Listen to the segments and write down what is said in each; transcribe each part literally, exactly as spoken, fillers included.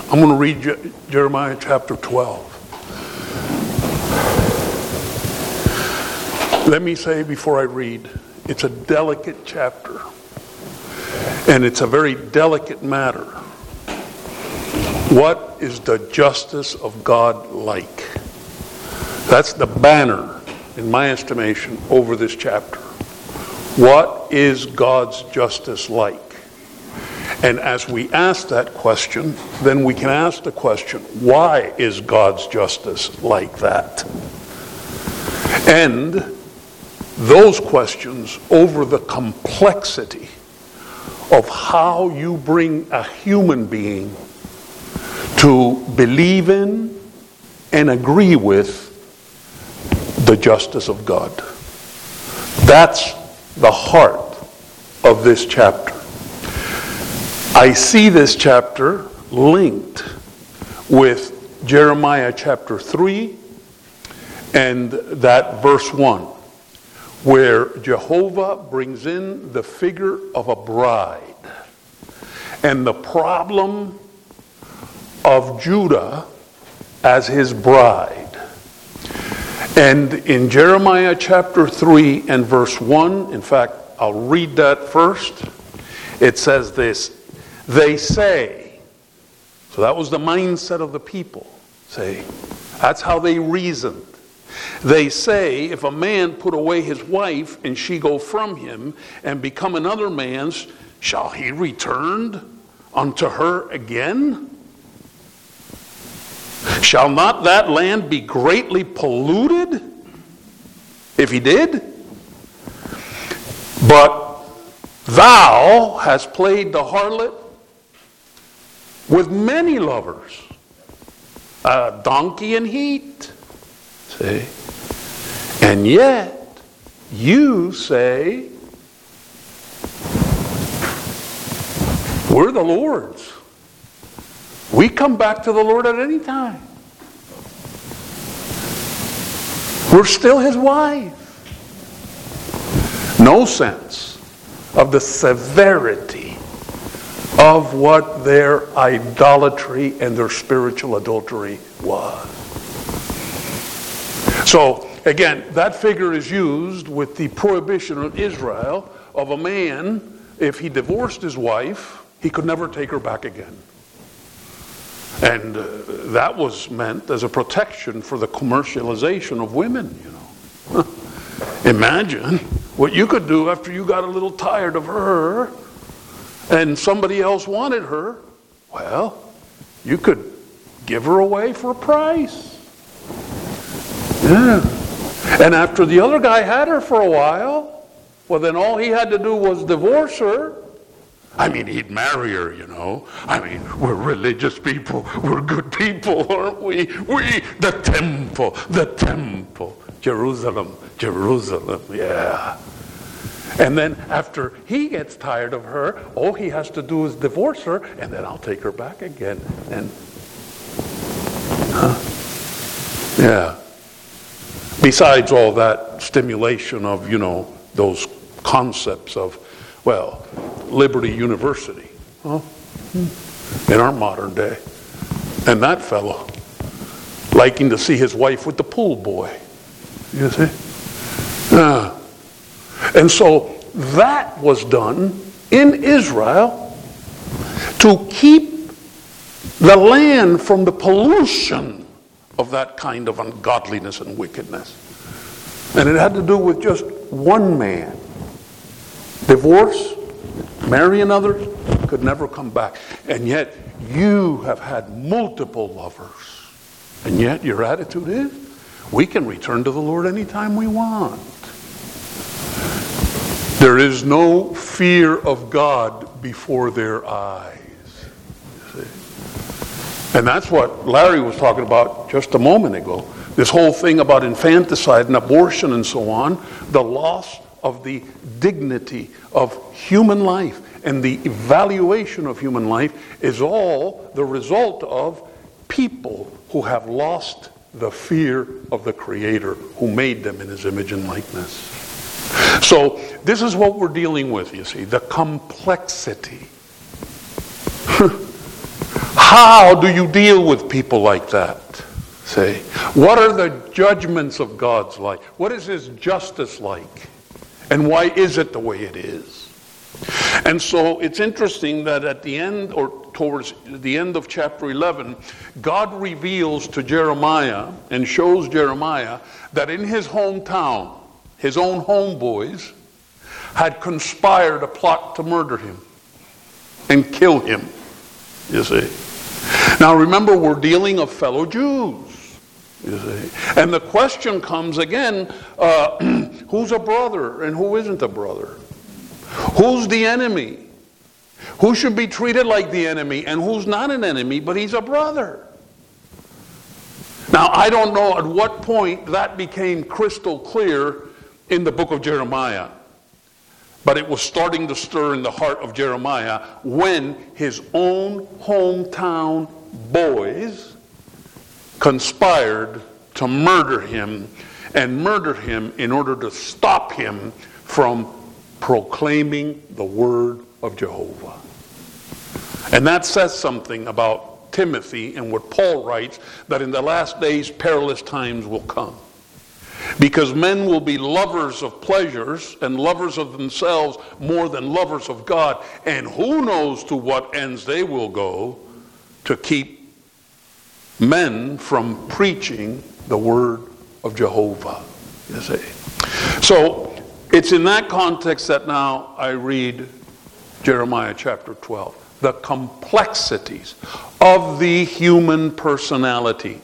I'm going to read Je- Jeremiah chapter twelve. Let me say before I read, it's a delicate chapter. And it's a very delicate matter. What is the justice of God like? That's the banner, in my estimation, over this chapter. What is God's justice like? And as we ask that question, then we can ask the question, why is God's justice like that? And those questions over the complexity of how you bring a human being to believe in and agree with the justice of God. That's the heart of this chapter. I see this chapter linked with Jeremiah chapter three and that verse one, where Jehovah brings in the figure of a bride and the problem of Judah as his bride. And in Jeremiah chapter three and verse one, in fact, I'll read that first. It says this, they say, so that was the mindset of the people, say, that's how they reasoned. They say, if a man put away his wife and she go from him and become another man's, shall he return unto her again? Shall not that land be greatly polluted if he did? But thou hast played the harlot with many lovers, a donkey in heat. See? And yet, you say, we're the Lord's. We come back to the Lord at any time. We're still his wife. No sense of the severity of what their idolatry and their spiritual adultery was. So, again, that figure is used with the prohibition of Israel of a man, if he divorced his wife, he could never take her back again. And uh, that was meant as a protection for the commercialization of women, you know. Imagine what you could do after you got a little tired of her and somebody else wanted her. Well, you could give her away for a price. Yeah. And after the other guy had her for a while, well, then all he had to do was divorce her. I mean, he'd marry her, you know. I mean, we're religious people. We're good people, aren't we? We, the temple, the temple. Jerusalem, Jerusalem, yeah. And then after he gets tired of her, all he has to do is divorce her, and then I'll take her back again. And, huh? Yeah. Besides all that stimulation of, you know, those concepts of, well, Liberty University, huh? In our modern day. And that fellow liking to see his wife with the pool boy. You see? Uh, and so that was done in Israel to keep the land from the pollution of that kind of ungodliness and wickedness. And it had to do with just one man. Divorce, marry another, could never come back. And yet you have had multiple lovers. And yet your attitude is, we can return to the Lord anytime we want. There is no fear of God before their eyes. And that's what Larry was talking about just a moment ago. This whole thing about infanticide and abortion and so on, the loss of the dignity of human life and the evaluation of human life is all the result of people who have lost the fear of the Creator who made them in his image and likeness. So this is what we're dealing with, you see, the complexity. How do you deal with people like that? Say, what are the judgments of God's like? What is His justice like? And why is it the way it is? And so it's interesting that at the end, or towards the end of chapter eleven, God reveals to Jeremiah and shows Jeremiah that in his hometown, his own homeboys had conspired a plot to murder him and kill him, you see. Now remember, we're dealing with fellow Jews, you see. And the question comes again, uh, who's a brother and who isn't a brother? Who's the enemy? Who should be treated like the enemy, and who's not an enemy, but he's a brother? Now, I don't know at what point that became crystal clear in the book of Jeremiah, but it was starting to stir in the heart of Jeremiah when his own hometown boys conspired to murder him, and murder him in order to stop him from proclaiming the word of Jehovah. And that says something about Timothy and what Paul writes, that in the last days perilous times will come. Because men will be lovers of pleasures and lovers of themselves more than lovers of God. And who knows to what ends they will go to keep men from preaching the word of Jehovah, you see. So it's in that context that now I read Jeremiah chapter twelve. The complexities of the human personality.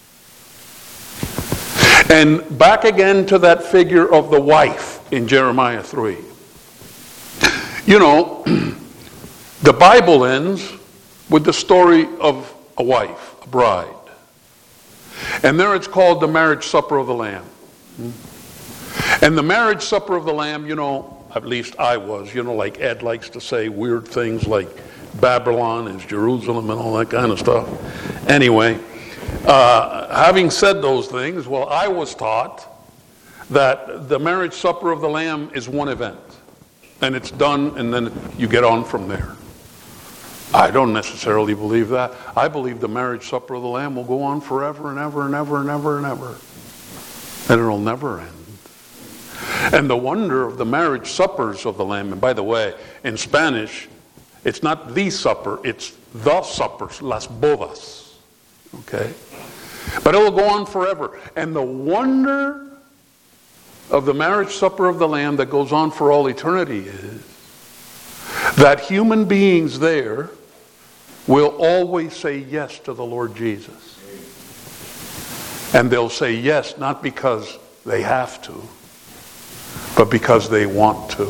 And back again to that figure of the wife in Jeremiah three. You know, the Bible ends with the story of a wife, a bride. And there it's called the marriage supper of the Lamb. And the marriage supper of the Lamb, you know, at least I was, you know, like Ed likes to say weird things like Babylon is Jerusalem and all that kind of stuff. Anyway, uh, having said those things, well, I was taught that the marriage supper of the Lamb is one event. And it's done, and then you get on from there. I don't necessarily believe that. I believe the marriage supper of the Lamb will go on forever and ever and ever and ever and ever. And it'll never end. And the wonder of the marriage suppers of the Lamb, and by the way, in Spanish, it's not the supper, it's the suppers, las bodas. Okay? But it will go on forever. And the wonder of the marriage supper of the Lamb that goes on for all eternity is that human beings there will always say yes to the Lord Jesus. And they'll say yes not because they have to, but because they want to.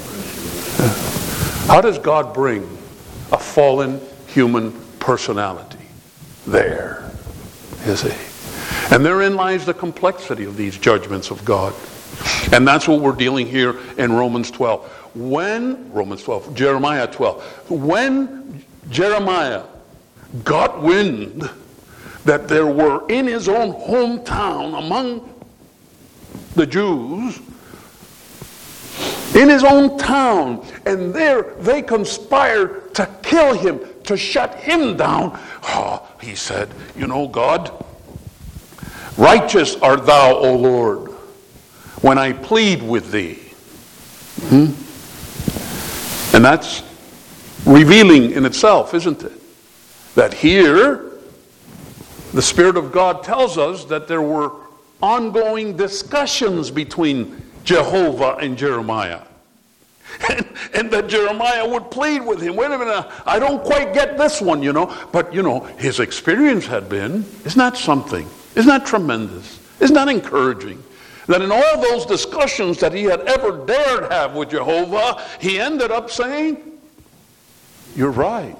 How does God bring a fallen human personality? There, is he? And therein lies the complexity of these judgments of God. And that's what we're dealing here in Romans twelve. When, Romans twelve, Jeremiah twelve, when Jeremiah got wind that there were in his own hometown among the Jews, in his own town, and there they conspired to kill him, to shut him down. Oh, he said, you know, God, righteous art thou, O Lord, when I plead with thee. Hmm? And that's revealing in itself, isn't it? That here, the Spirit of God tells us that there were ongoing discussions between Jehovah and Jeremiah. And, and that Jeremiah would plead with him. Wait a minute, I don't quite get this one, you know. But, you know, his experience had been, isn't that something? Isn't that tremendous? Isn't that encouraging? That in all those discussions that he had ever dared have with Jehovah, he ended up saying, you're right.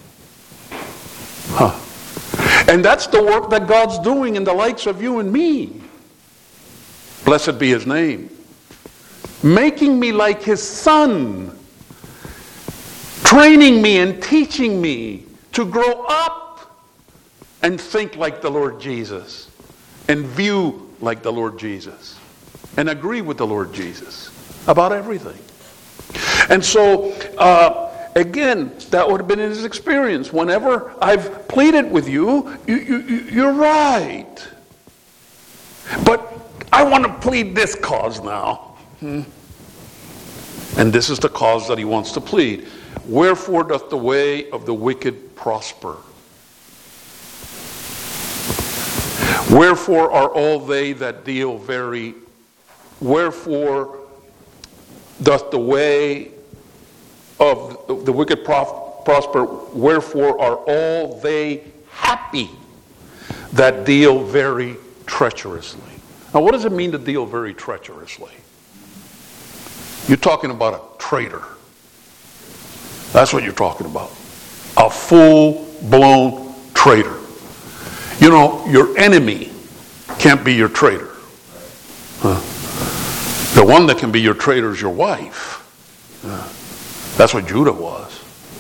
Huh. And that's the work that God's doing in the likes of you and me. Blessed be his name. Making me like his son. Training me and teaching me to grow up and think like the Lord Jesus. And view like the Lord Jesus. And agree with the Lord Jesus about everything. And so, uh, again, that would have been his experience. Whenever I've pleaded with you, you, you, you're right. But I want to plead this cause now. Hmm. And this is the cause that he wants to plead. Wherefore doth the way of the wicked prosper? Wherefore are all they that deal very... Wherefore doth the way of the wicked prosper? Wherefore are all they happy that deal very treacherously? Now, what does it mean to deal very treacherously? You're talking about a traitor. That's what you're talking about. A full-blown traitor. You know, your enemy can't be your traitor. Huh? The one that can be your traitor is your wife. Uh, that's what Judah was.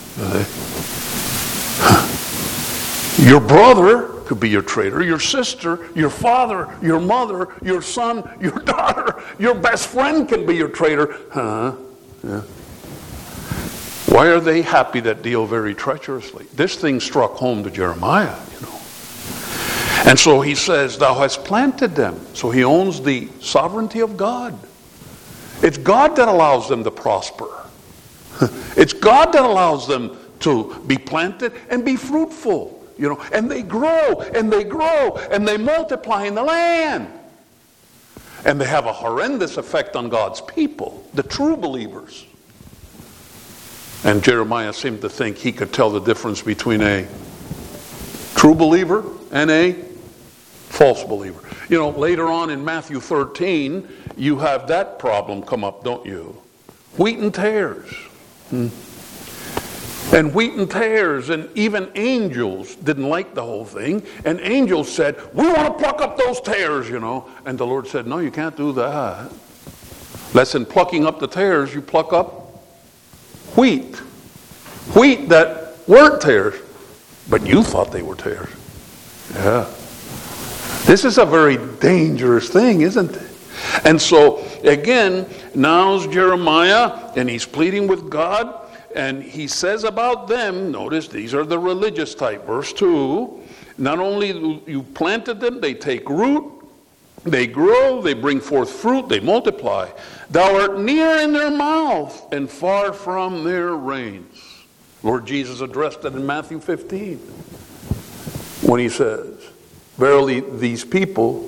Huh? Your brother could be your traitor. Your sister, your father, your mother, your son, your daughter, your best friend can be your traitor. Huh? Yeah. Why are they happy that deal very treacherously? This thing struck home to Jeremiah, you know. And so he says, thou hast planted them. So he owns the sovereignty of God. It's God that allows them to prosper. It's God that allows them to be planted and be fruitful. You know, and they grow, and they grow, and they multiply in the land. And they have a horrendous effect on God's people, the true believers. And Jeremiah seemed to think he could tell the difference between a true believer and a false believer. You know, later on in Matthew thirteen, you have that problem come up, don't you? Wheat and tares. Hmm. And wheat and tares, and even angels didn't like the whole thing. And angels said, we want to pluck up those tares, you know. And the Lord said, no, you can't do that. Lest in plucking up the tares, you pluck up wheat. Wheat that weren't tares, but you thought they were tares. Yeah. This is a very dangerous thing, isn't it? And so, again, now's Jeremiah, and he's pleading with God. And he says about them, notice these are the religious type. Verse two, not only you planted them, they take root, they grow, they bring forth fruit, they multiply. Thou art near in their mouth and far from their reigns. Lord Jesus addressed it in Matthew fifteen when he says, verily these people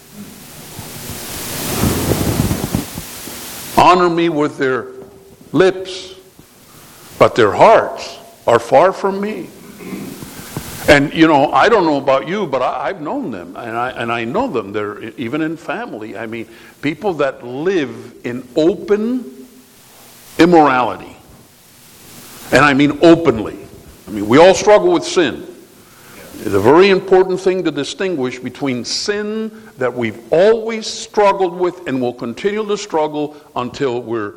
honor me with their lips, but their hearts are far from me. And, you know, I don't know about you, but I, I've known them, and I, and I know them. They're even in family. I mean, people that live in open immorality. And I mean openly. I mean, we all struggle with sin. It's a very important thing to distinguish between sin that we've always struggled with and will continue to struggle until we're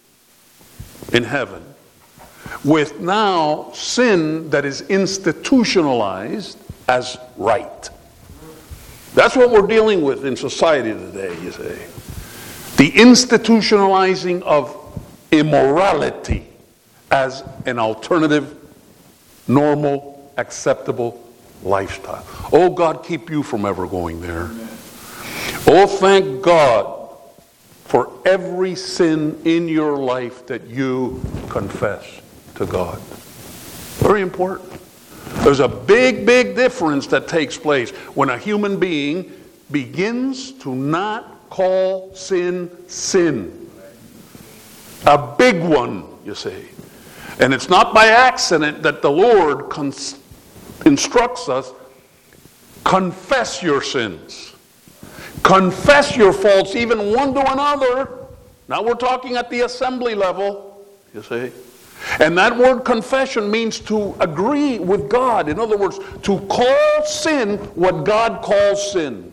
in heaven, with now sin that is institutionalized as right. That's what we're dealing with in society today, you say. The institutionalizing of immorality as an alternative, normal, acceptable lifestyle. Oh, God, keep you from ever going there. Oh, thank God for every sin in your life that you confess to God. Very important. There's a big, big difference that takes place when a human being begins to not call sin sin. A big one, you see. And it's not by accident that the Lord cons- instructs us, confess your sins. Confess your faults, even one to another. Now we're talking at the assembly level, you see. And that word confession means to agree with God. In other words, to call sin what God calls sin.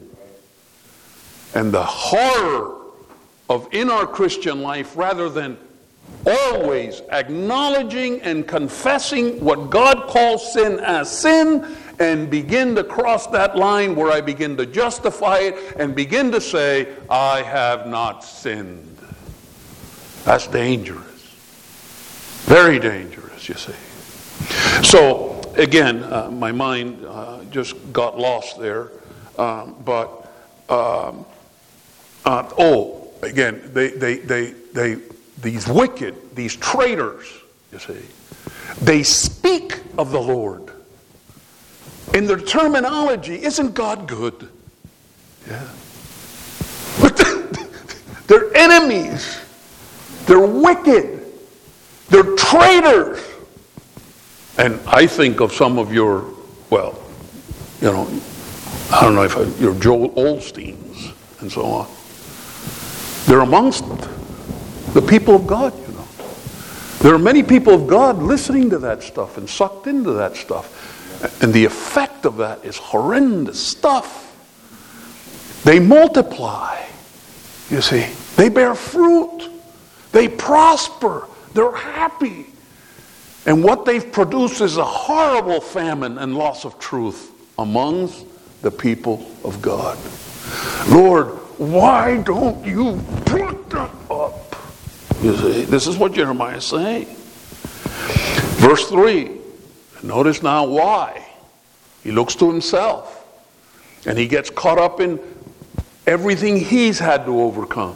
And the horror of in our Christian life, rather than always acknowledging and confessing what God calls sin as sin, and begin to cross that line where I begin to justify it and begin to say, I have not sinned. That's dangerous. Very dangerous. treacherous, you see. So, again, uh, my mind uh, just got lost there. Um, but, um, uh, oh, again, they, they, they, they, these wicked, these traitors, you see, they speak of the Lord. In their terminology, isn't God good? Yeah. But they're enemies. They're wicked. They're traitors. And I think of some of your, well, you know, I don't know if I, your Joel Osteens and so on. They're amongst the people of God, you know. There are many people of God listening to that stuff and sucked into that stuff. And the effect of that is horrendous stuff. They multiply, you see. They bear fruit. They prosper. They're happy. And what they've produced is a horrible famine and loss of truth amongst the people of God. Lord, why don't you put that up? You see, this is what Jeremiah is saying. Verse three. Notice now why. He looks to himself. And he gets caught up in everything he's had to overcome.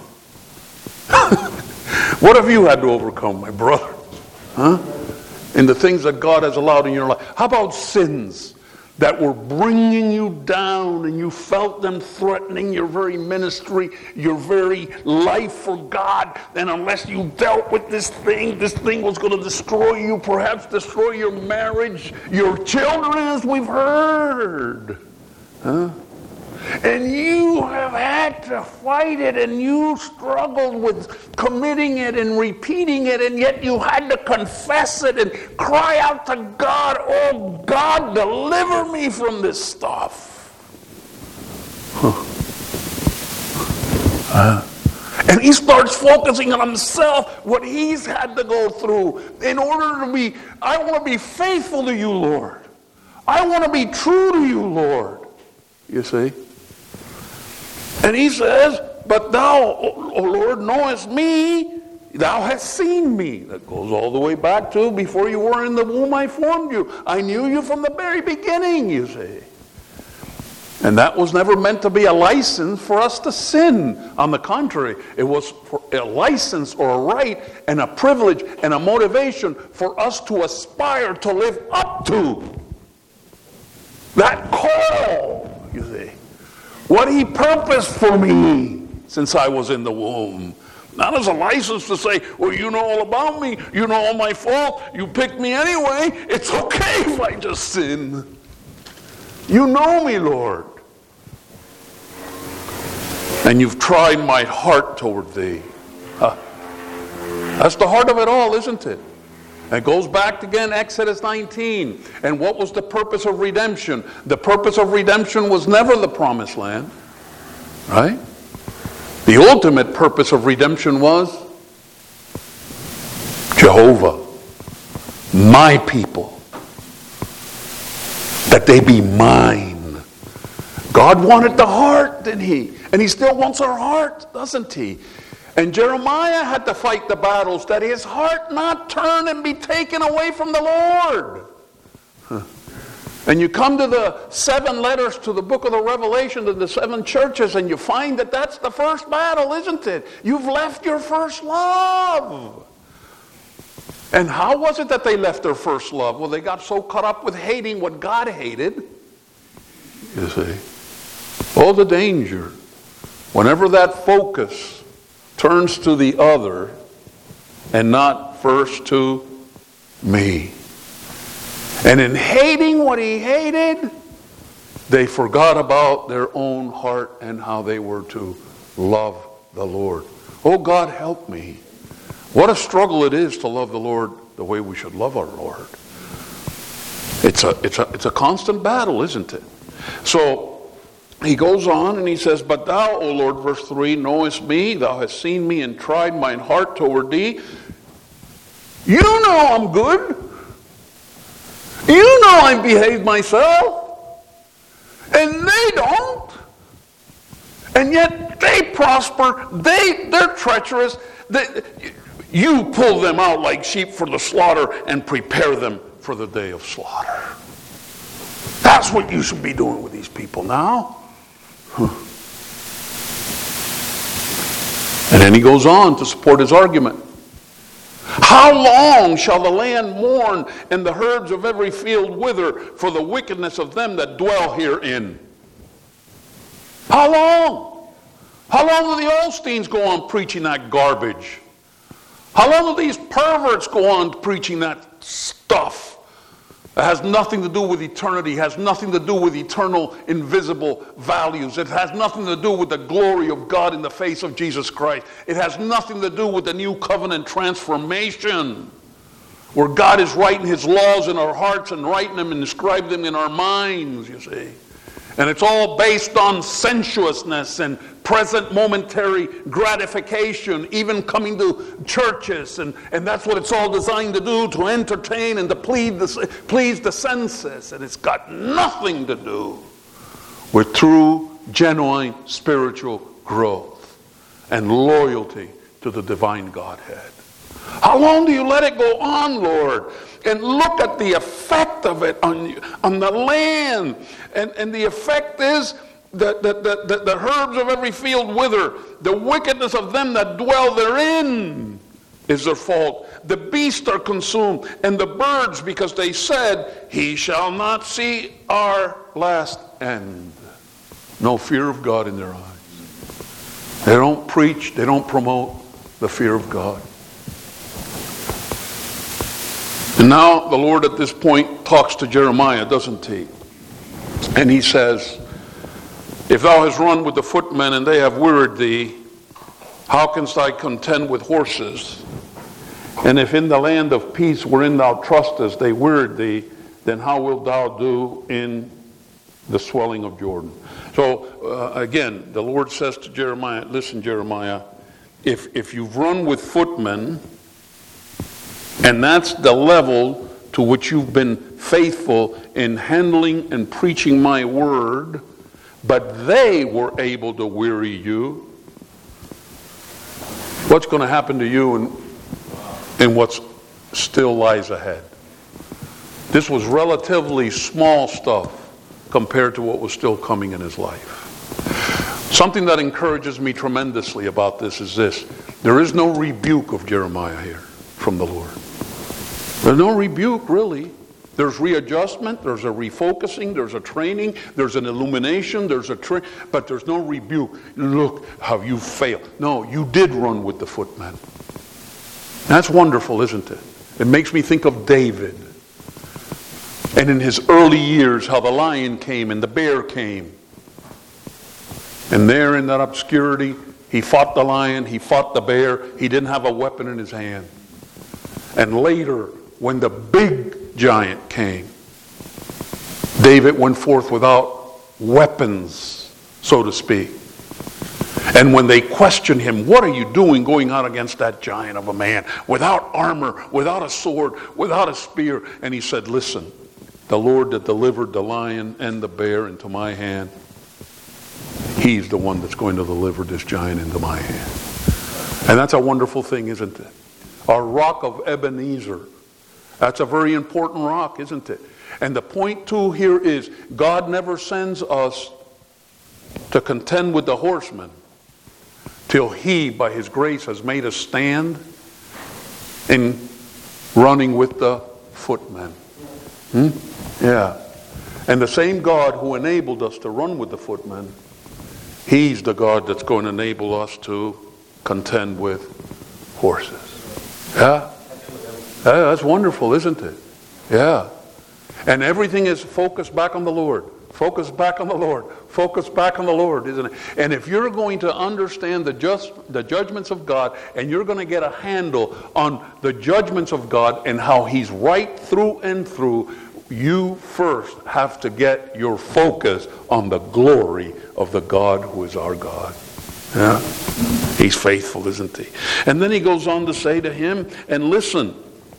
What have you had to overcome, my brother? Huh? In the things that God has allowed in your life. How about sins that were bringing you down and you felt them threatening your very ministry, your very life for God, and unless you dealt with this thing, this thing was going to destroy you, perhaps destroy your marriage, your children, as we've heard. Huh? And you have had to fight it, and you struggled with committing it and repeating it, and yet you had to confess it and cry out to God, oh God, deliver me from this stuff. Huh. Uh, and he starts focusing on himself, what he's had to go through in order to be, I want to be faithful to you, Lord. I want to be true to you, Lord. You see? And he says, but thou, O Lord, knowest me, thou hast seen me. That goes all the way back to before you were in the womb I formed you. I knew you from the very beginning, you see. And that was never meant to be a license for us to sin. On the contrary, it was for a license or a right and a privilege and a motivation for us to aspire to live up to that call, you see. What he purposed for me since I was in the womb. Not as a license to say, well, you know all about me. You know all my fault. You picked me anyway. It's okay if I just sin. You know me, Lord. And you've tried my heart toward thee. Huh. That's the heart of it all, isn't it? It goes back again, Exodus nineteen. And what was the purpose of redemption? The purpose of redemption was never the promised land. Right? The ultimate purpose of redemption was Jehovah, my people, that they be mine. God wanted the heart, didn't he? And he still wants our heart, doesn't he? And Jeremiah had to fight the battles that his heart not turn and be taken away from the Lord. Huh. And you come to the seven letters to the book of the Revelation to the seven churches, and you find that that's the first battle, isn't it? You've left your first love. And how was it that they left their first love? Well, they got so caught up with hating what God hated. You see. Oh, the danger. Whenever that focus turns to the other and not first to me. And in hating what he hated, they forgot about their own heart and how they were to love the Lord. Oh, God, help me. What a struggle it is to love the Lord the way we should love our Lord. It's a, it's a, it's a constant battle, isn't it? So, he goes on and he says, but thou, O Lord, verse three, knowest me, thou hast seen me and tried mine heart toward thee. You know I'm good. You know I behave myself. And they don't. And yet they prosper. They, they're treacherous. They, You pull them out like sheep for the slaughter and prepare them for the day of slaughter. That's what you should be doing with these people now. Huh. And then he goes on to support his argument. How long shall the land mourn and the herbs of every field wither for the wickedness of them that dwell herein? How long? How long do the Olsteins go on preaching that garbage? How long do these perverts go on preaching that stuff? It has nothing to do with eternity. It has nothing to do with eternal, invisible values. It has nothing to do with the glory of God in the face of Jesus Christ. It has nothing to do with the new covenant transformation, where God is writing his laws in our hearts and writing them and inscribing them in our minds, you see. And it's all based on sensuousness and present momentary gratification, even coming to churches. And, and that's what it's all designed to do, to entertain and to plead the, please the senses. And it's got nothing to do with true, genuine spiritual growth and loyalty to the divine Godhead. How long do you let it go on, Lord? And look at the effect of it on, on the land. And, and the effect is that the, the, the, the herbs of every field wither. The wickedness of them that dwell therein is their fault. The beasts are consumed, and the birds, because they said, he shall not see our last end. No fear of God in their eyes. They don't preach, they don't promote the fear of God. And now the Lord at this point talks to Jeremiah, doesn't he? And he says, if thou hast run with the footmen and they have wearied thee, how canst thou contend with horses? And if in the land of peace wherein thou trustest they wearied thee, then how wilt thou do in the swelling of Jordan? So uh, again, the Lord says to Jeremiah, listen, Jeremiah, if, if you've run with footmen, and that's the level to which you've been faithful in handling and preaching my word, but they were able to weary you, what's going to happen to you and, and what still lies ahead? This was relatively small stuff compared to what was still coming in his life. Something that encourages me tremendously about this is this. There is no rebuke of Jeremiah here from the Lord. There's no rebuke, really. There's readjustment, there's a refocusing, there's a training, there's an illumination, there's a tra- but there's no rebuke. Look how you failed. No, you did run with the footmen. That's wonderful, isn't it? It makes me think of David. And in his early years, how the lion came and the bear came. And there in that obscurity, he fought the lion, he fought the bear, he didn't have a weapon in his hand. And later, when the big giant came, David went forth without weapons, so to speak. And when they questioned him, what are you doing going out against that giant of a man, without armor, without a sword, without a spear? And he said, listen, the Lord that delivered the lion and the bear into my hand, he's the one that's going to deliver this giant into my hand. And that's a wonderful thing, isn't it? Our rock of Ebenezer. That's a very important rock, isn't it? And the point too here is, God never sends us to contend with the horsemen till he, by his grace, has made us stand in running with the footmen. Hmm? Yeah. And the same God who enabled us to run with the footmen, he's the God that's going to enable us to contend with horses. Yeah? Yeah, that's wonderful, isn't it? Yeah. And everything is focused back on the Lord. Focus back on the Lord. Focus back on the Lord, isn't it? And if you're going to understand the just the judgments of God, and you're going to get a handle on the judgments of God and how he's right through and through, you first have to get your focus on the glory of the God who is our God. Yeah? He's faithful, isn't he? And then he goes on to say to him, and listen,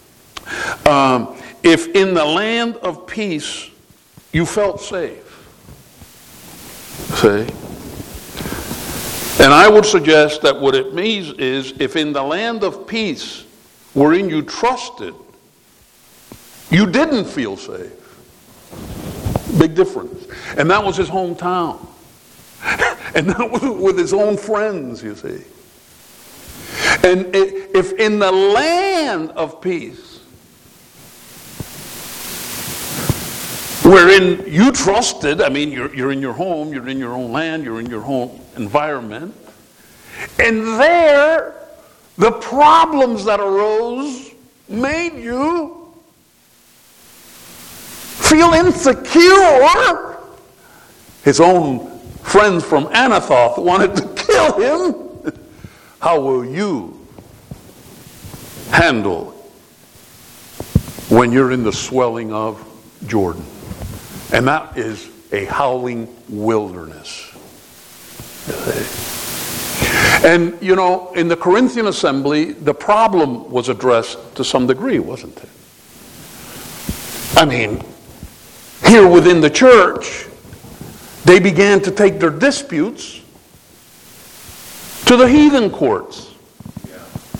um, if in the land of peace you felt safe, see, And I would suggest that what it means is, if in the land of peace wherein you trusted, you didn't feel safe. Big difference. And that was his hometown. And that was with his own friends, you see. And if in the land of peace, wherein you trusted, I mean, you're, you're in your home, you're in your own land, you're in your home environment, and there, the problems that arose made you feel insecure. His own friends from Anathoth wanted to kill him. How will you handle when you're in the swelling of Jordan? And that is a howling wilderness. And, you know, in the Corinthian assembly, the problem was addressed to some degree, wasn't it? I mean, here within the church, they began to take their disputes to the heathen courts. Yeah.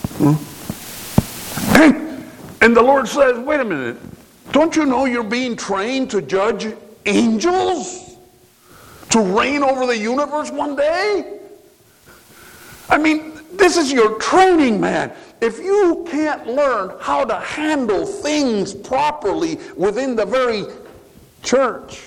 Hmm? And, and the Lord says, wait a minute, don't you know you're being trained to judge angels? To reign over the universe one day? I mean, this is your training, man. If you can't learn how to handle things properly within the very church,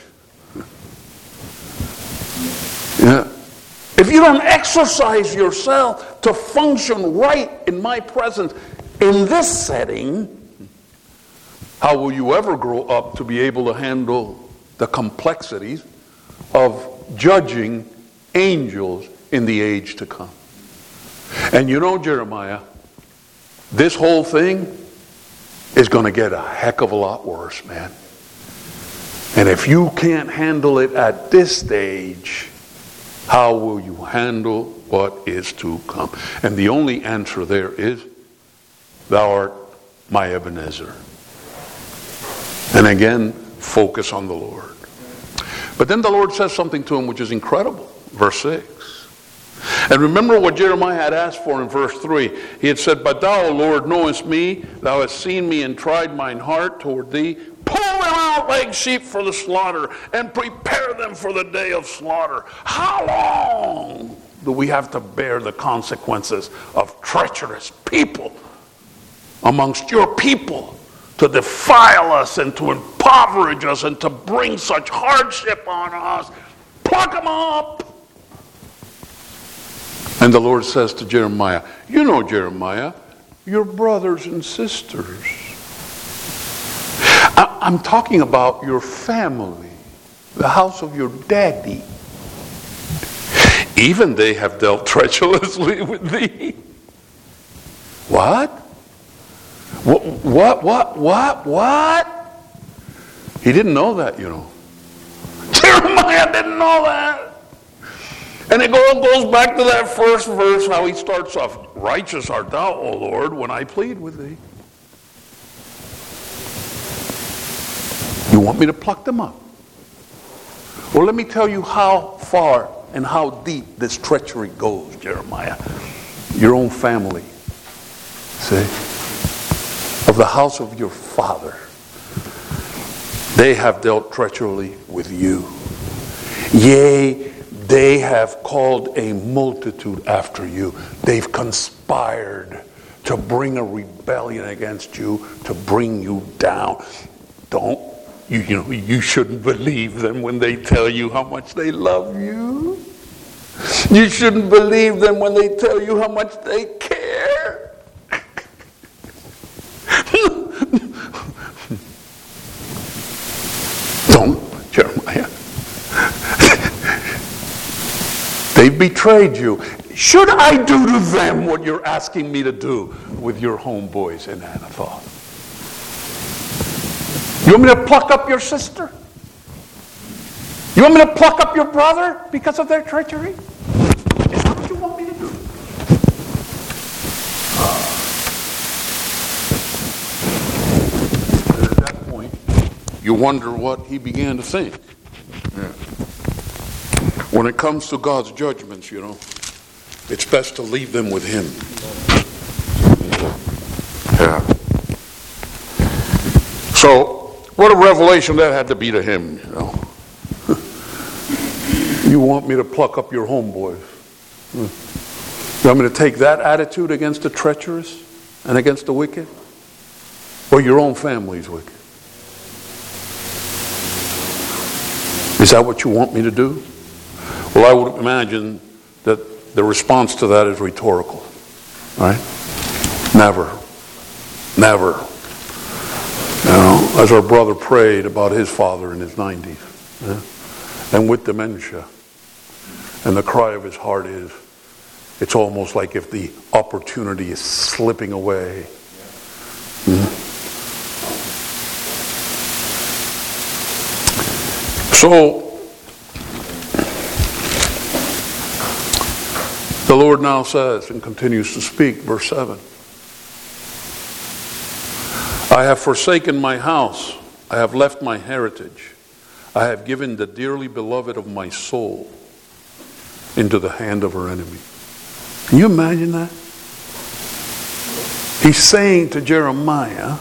yeah. If you don't exercise yourself to function right in my presence in this setting, how will you ever grow up to be able to handle the complexities of judging angels in the age to come? And you know, Jeremiah, this whole thing is going to get a heck of a lot worse, man. And if you can't handle it at this stage, how will you handle what is to come? And the only answer there is, thou art my Ebenezer. And again, focus on the Lord. But then the Lord says something to him which is incredible. Verse six. And remember what Jeremiah had asked for in verse three. He had said, but thou, O Lord, knowest me. Thou hast seen me and tried mine heart toward thee. Pull them out like sheep for the slaughter, and prepare them for the day of slaughter. How long do we have to bear the consequences of treacherous people amongst your people, to defile us and to impoverish us and to bring such hardship on us? Pluck them up. And the Lord says to Jeremiah, you know, Jeremiah, your brothers and sisters. I, I'm talking about your family, the house of your daddy. Even they have dealt treacherously with thee. What? What, what, what, what, what? He didn't know that, you know. Jeremiah didn't know that. And it all goes back to that first verse, how he starts off, righteous art thou, O Lord, when I plead with thee. You want me to pluck them up? Well, let me tell you how far and how deep this treachery goes, Jeremiah. Your own family, see, of the house of your father, they have dealt treacherously with you. Yea, they have called a multitude after you. They've conspired to bring a rebellion against you, to bring you down. Don't, you, you know, you shouldn't believe them when they tell you how much they love you. You shouldn't believe them when they tell you how much they care. Don't, Jeremiah. They've betrayed you. Should I do to them what you're asking me to do with your homeboys in Anathoth? You want me to pluck up your sister? You want me to pluck up your brother because of their treachery? Is that what you want me to do? And at that point, you wonder what he began to think. Yeah. When it comes to God's judgments, you know, it's best to leave them with him. Yeah. So, what a revelation that had to be to him, you know. You want me to pluck up your homeboys? You want me to take that attitude against the treacherous and against the wicked? Or your own family's wicked? Is that what you want me to do? Well, I would imagine that the response to that is rhetorical. Right? Never. Never. You know, as our brother prayed about his father in his nineties. Yeah? And with dementia. And the cry of his heart is, it's almost like if the opportunity is slipping away. Mm-hmm. So, the Lord now says and continues to speak, verse seven. I have forsaken my house. I have left my heritage. I have given the dearly beloved of my soul into the hand of her enemy. Can you imagine that? He's saying to Jeremiah,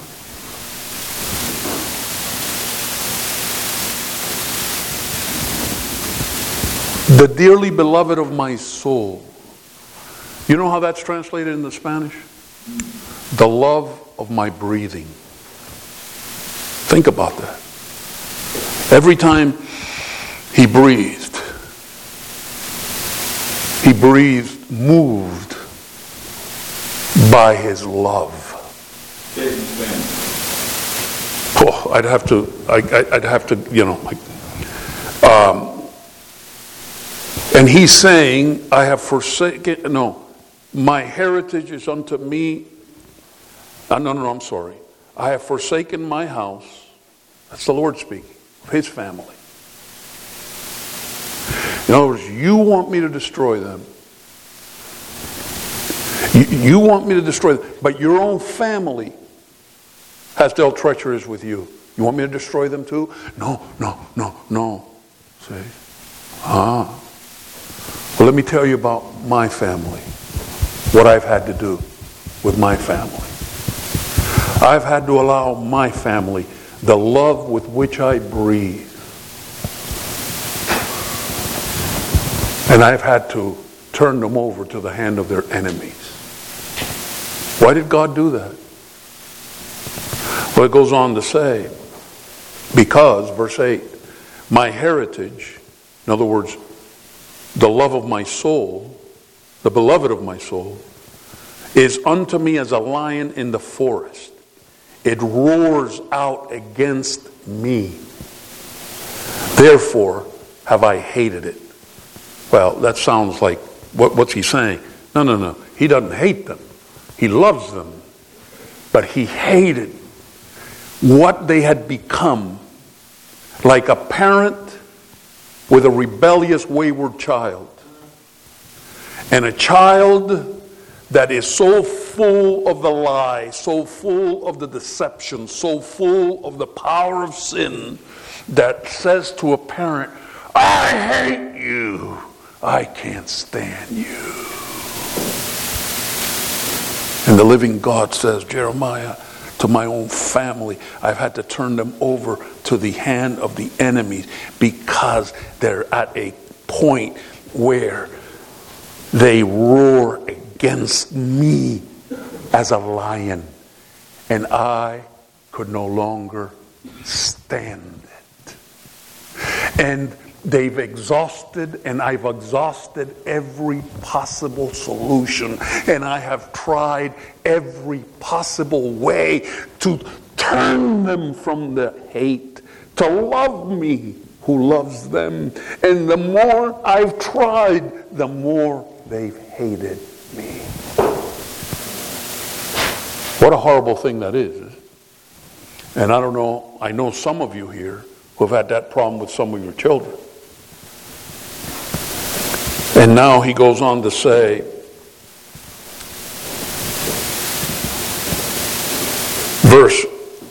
the dearly beloved of my soul. You know how that's translated in the Spanish? The love of my breathing. Think about that. Every time he breathed, he breathed moved by his love. Oh, I'd have to, I, I'd have to, you know, like, um, and he's saying, I have forsaken, no, my heritage is unto me. Uh, no, no, no, I'm sorry. I have forsaken my house. That's the Lord speaking, of his family. In other words, you want me to destroy them. You, you want me to destroy them, but your own family has dealt treacherous with you. You want me to destroy them too? No, no, no, no. See? Ah. Well, let me tell you about my family. What I've had to do with my family. I've had to allow my family the love with which I breathe. And I've had to turn them over to the hand of their enemies. Why did God do that? Well, it goes on to say, because, verse eight, my heritage, in other words, the love of my soul, the beloved of my soul, is unto me as a lion in the forest. It roars out against me. Therefore have I hated it. Well, that sounds like, what, what's he saying? No, no, no. He doesn't hate them. He loves them. But he hated what they had become, like a parent with a rebellious, wayward child. And a child that is so full of the lie, so full of the deception, so full of the power of sin, that says to a parent, I hate you. I can't stand you. And the living God says, Jeremiah, to my own family, I've had to turn them over to the hand of the enemies because they're at a point where they roar against me as a lion, and I could no longer stand it. And they've exhausted, and I've exhausted every possible solution, and I have tried every possible way to turn them from the hate, to love me who loves them. And the more I've tried, the more they've hated me. What a horrible thing that is. And I don't know, I know some of you here who have had that problem with some of your children. And now he goes on to say, verse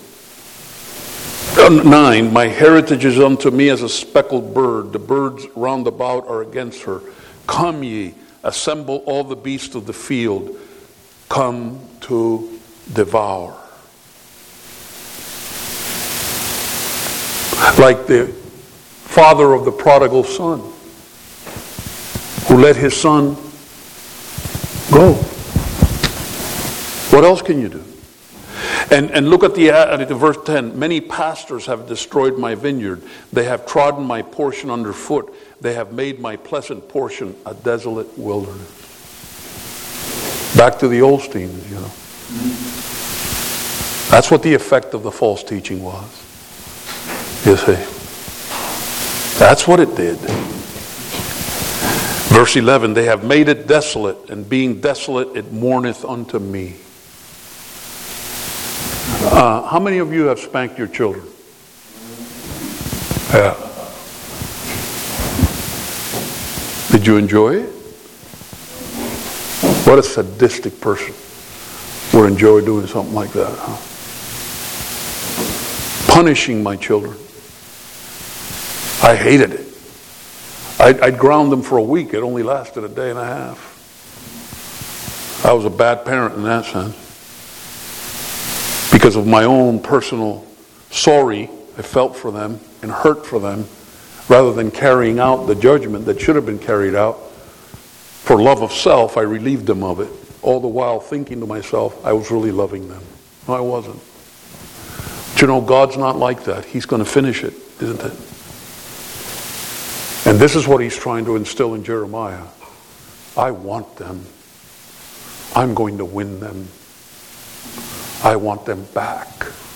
nine, my heritage is unto me as a speckled bird. The birds round about are against her. Come ye, assemble all the beasts of the field, come to devour. Like the father of the prodigal son, who let his son go. What else can you do? And, and look at the at the verse ten. Many pastors have destroyed my vineyard. They have trodden my portion underfoot. They have made my pleasant portion a desolate wilderness. Back to the Osteens, you know. That's what the effect of the false teaching was. You see. That's what it did. Verse eleven, they have made it desolate, and being desolate it mourneth unto me. Uh, how many of you have spanked your children? Yeah. Did you enjoy it? What a sadistic person would enjoy doing something like that, huh? Punishing my children. I hated it. I'd, I'd ground them for a week. It only lasted a day and a half. I was a bad parent in that sense. Because of my own personal sorry I felt for them and hurt for them, rather than carrying out the judgment that should have been carried out. For love of self, I relieved them of it, all the while thinking to myself, I was really loving them. No, I wasn't. But you know, God's not like that. He's going to finish it, isn't it? And this is what he's trying to instill in Jeremiah. I want them. I'm going to win them. I want them back.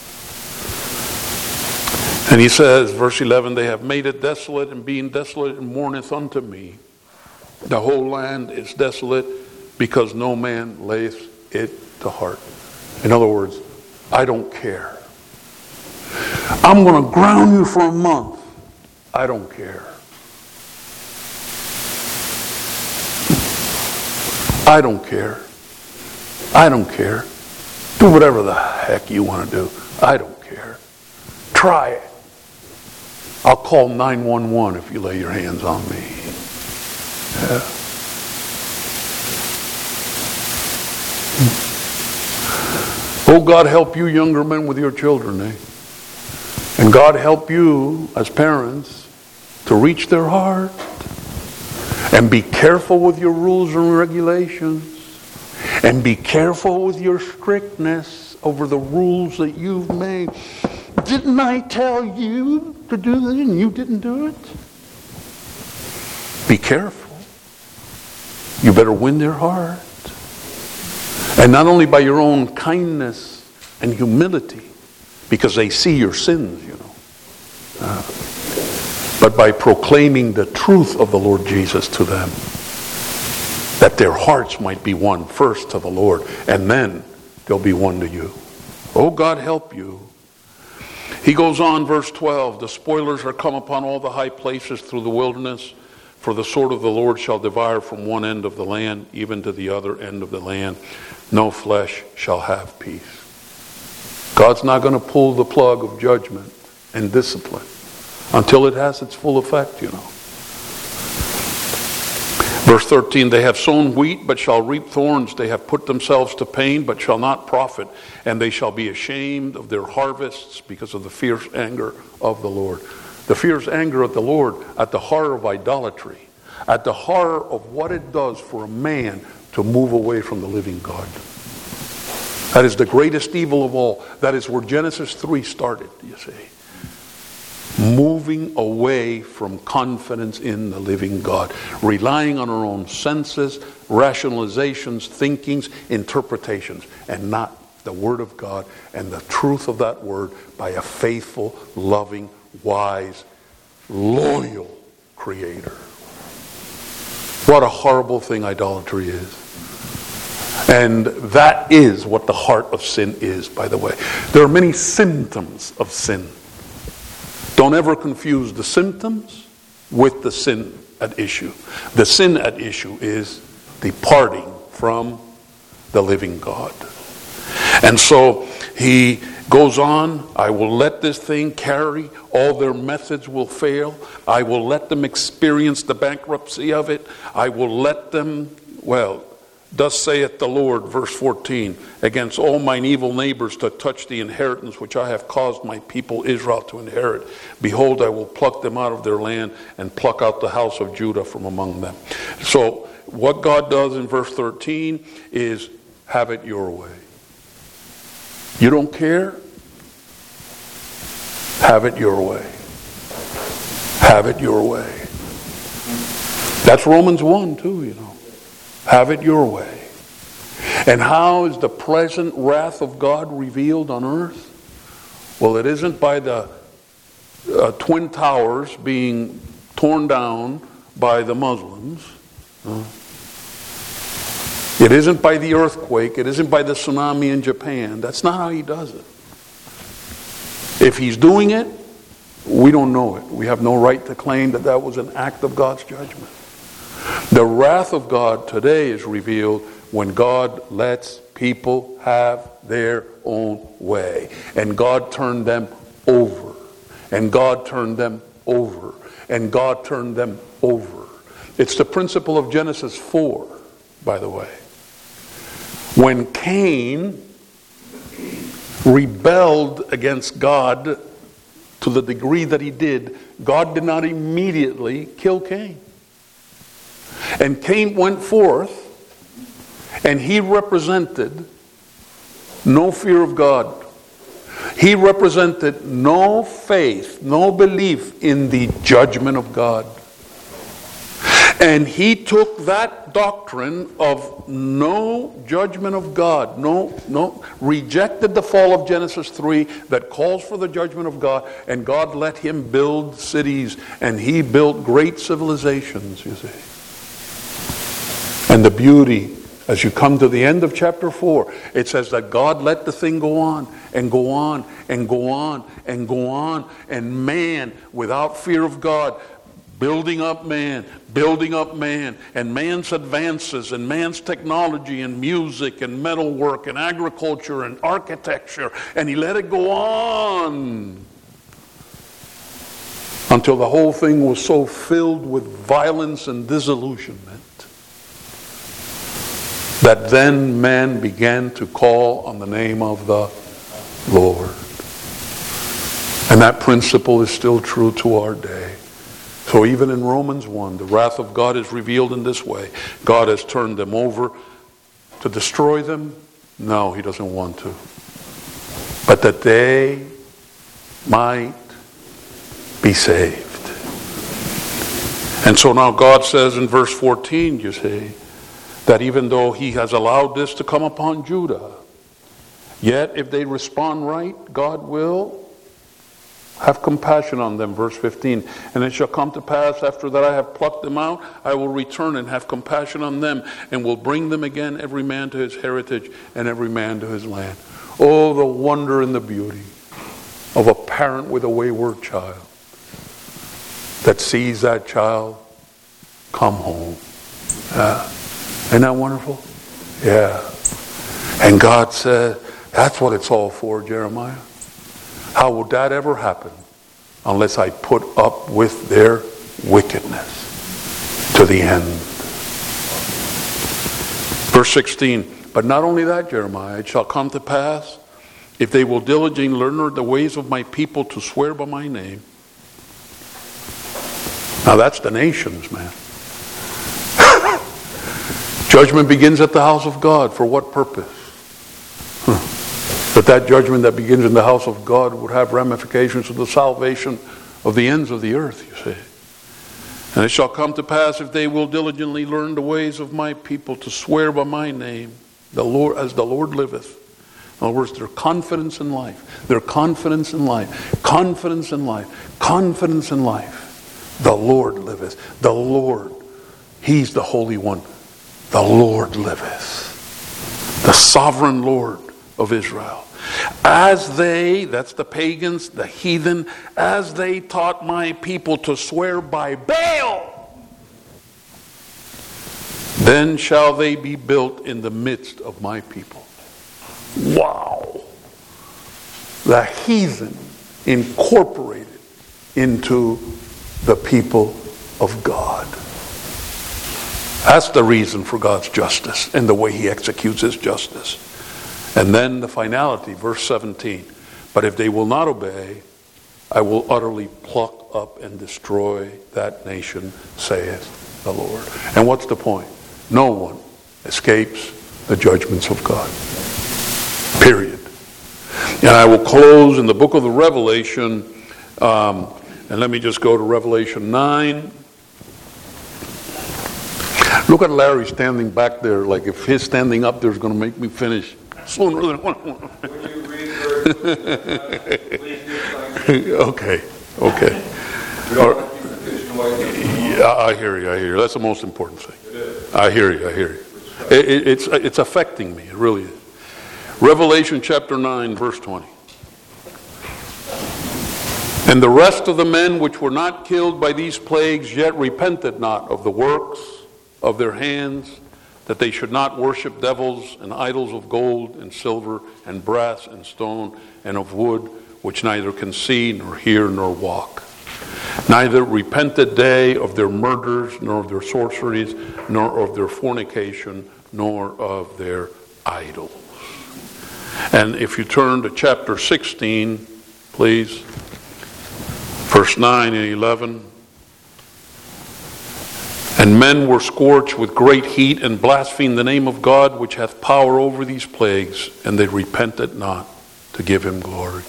And he says, verse eleven, they have made it desolate, and being desolate, and mourneth unto me. The whole land is desolate, because no man layeth it to heart. In other words, I don't care. I'm going to ground you for a month. I don't care. I don't care. I don't care. Do whatever the heck you want to do. I don't care. Try it. I'll call nine one one if you lay your hands on me. Yeah. Oh, God help you younger men with your children, eh? And God help you as parents to reach their heart. And be careful with your rules and regulations. And be careful with your strictness over the rules that you've made. Didn't I tell you to do this and you didn't do it? Be careful. You better win their heart. And not only by your own kindness and humility, because they see your sins, you know. Uh, but by proclaiming the truth of the Lord Jesus to them. That their hearts might be won first to the Lord, and then they'll be won to you. Oh, God help you. He goes on, verse twelve, the spoilers are come upon all the high places through the wilderness, for the sword of the Lord shall devour from one end of the land, even to the other end of the land. No flesh shall have peace. God's not going to pull the plug of judgment and discipline until it has its full effect, you know. Verse thirteen, they have sown wheat, but shall reap thorns. They have put themselves to pain, but shall not profit. And they shall be ashamed of their harvests because of the fierce anger of the Lord. The fierce anger of the Lord at the horror of idolatry. At the horror of what it does for a man to move away from the living God. That is the greatest evil of all. That is where Genesis three started, you see. Moving away from confidence in the living God. Relying on our own senses, rationalizations, thinkings, interpretations. And not the Word of God and the truth of that Word by a faithful, loving, wise, loyal Creator. What a horrible thing idolatry is. And that is what the heart of sin is, by the way. There are many symptoms of sin. Don't ever confuse the symptoms with the sin at issue. The sin at issue is departing from the living God. And so he goes on, I will let this thing carry, all their methods will fail, I will let them experience the bankruptcy of it, I will let them, well, thus saith the Lord, verse fourteen, against all mine evil neighbors to touch the inheritance which I have caused my people Israel to inherit. Behold, I will pluck them out of their land and pluck out the house of Judah from among them. So what God does in verse thirteen is have it your way. You don't care? Have it your way. Have it your way. That's Romans one too, you know. Have it your way. And how is the present wrath of God revealed on earth? Well, it isn't by the uh, Twin Towers being torn down by the Muslims. Uh, It isn't by the earthquake. It isn't by the tsunami in Japan. That's not how he does it. If he's doing it, we don't know it. We have no right to claim that that was an act of God's judgment. The wrath of God today is revealed when God lets people have their own way. And God turned them over. And God turned them over. And God turned them over. It's the principle of Genesis four, by the way. When Cain rebelled against God to the degree that he did, God did not immediately kill Cain. And Cain went forth, and he represented no fear of God. He represented no faith, no belief in the judgment of God. And he took that doctrine of no judgment of God, no, no, rejected the fall of Genesis three that calls for the judgment of God, and God let him build cities, and he built great civilizations, you see. And the beauty, as you come to the end of chapter four, it says that God let the thing go on, and go on, and go on, and go on, and man, without fear of God, building up man, building up man, and man's advances, and man's technology, and music, and metalwork, and agriculture, and architecture, and he let it go on until the whole thing was so filled with violence and disillusionment that then man began to call on the name of the Lord. And that principle is still true to our day. So even in Romans one, the wrath of God is revealed in this way. God has turned them over to destroy them. No, he doesn't want to. But that they might be saved. And so now God says in verse fourteen, you see, that even though he has allowed this to come upon Judah, yet if they respond right, God will have compassion on them, verse fifteen. And it shall come to pass after that I have plucked them out, I will return and have compassion on them, and will bring them again, every man to his heritage, and every man to his land. Oh, the wonder and the beauty of a parent with a wayward child that sees that child come home. Uh, isn't that wonderful? Yeah. And God said, that's what it's all for, Jeremiah. How would that ever happen unless I put up with their wickedness to the end? Verse sixteen, but not only that, Jeremiah, it shall come to pass, if they will diligently learn the ways of my people to swear by my name. Now that's the nations, man. Judgment begins at the house of God. For what purpose? Huh. But that judgment that begins in the house of God would have ramifications to the salvation of the ends of the earth, you see. And it shall come to pass, if they will diligently learn the ways of my people to swear by my name, the Lord, as the Lord liveth. In other words, their confidence in life, their confidence in life, confidence in life, confidence in life. The Lord liveth. The Lord, he's the Holy One. The Lord liveth. The sovereign Lord of Israel. As they, that's the pagans, the heathen, as they taught my people to swear by Baal, then shall they be built in the midst of my people. Wow. The heathen incorporated into the people of God. That's the reason for God's justice and the way he executes his justice. And then the finality, verse seventeen. But if they will not obey, I will utterly pluck up and destroy that nation, saith the Lord. And what's the point? No one escapes the judgments of God. Period. And I will close in the book of the Revelation, um, and let me just go to Revelation nine. Look at Larry standing back there, like if his standing up there is going to make me finish sooner than one. Okay, okay. Or, yeah, I hear you, I hear you. That's the most important thing. I hear you, I hear you. It, it, it's, it's affecting me, it really is. Revelation chapter nine, verse twenty. And the rest of the men which were not killed by these plagues yet repented not of the works of their hands, that they should not worship devils and idols of gold and silver and brass and stone and of wood, which neither can see nor hear nor walk. Neither repented they of their murders, nor of their sorceries, nor of their fornication, nor of their idols. And if you turn to chapter sixteen, please, verse nine and eleven. And men were scorched with great heat and blasphemed the name of God, which hath power over these plagues, and they repented not to give him glory.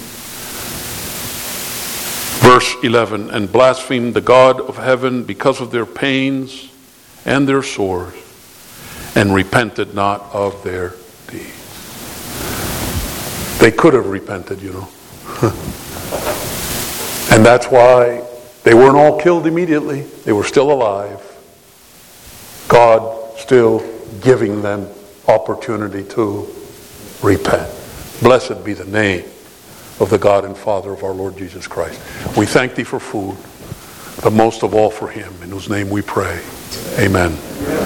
Verse eleven, and blasphemed the God of heaven because of their pains and their sores, and repented not of their deeds. They could have repented, you know. And that's why they weren't all killed immediately. They were still alive. God still giving them opportunity to repent. Blessed be the name of the God and Father of our Lord Jesus Christ. We thank thee for food, but most of all for him, in whose name we pray. Amen.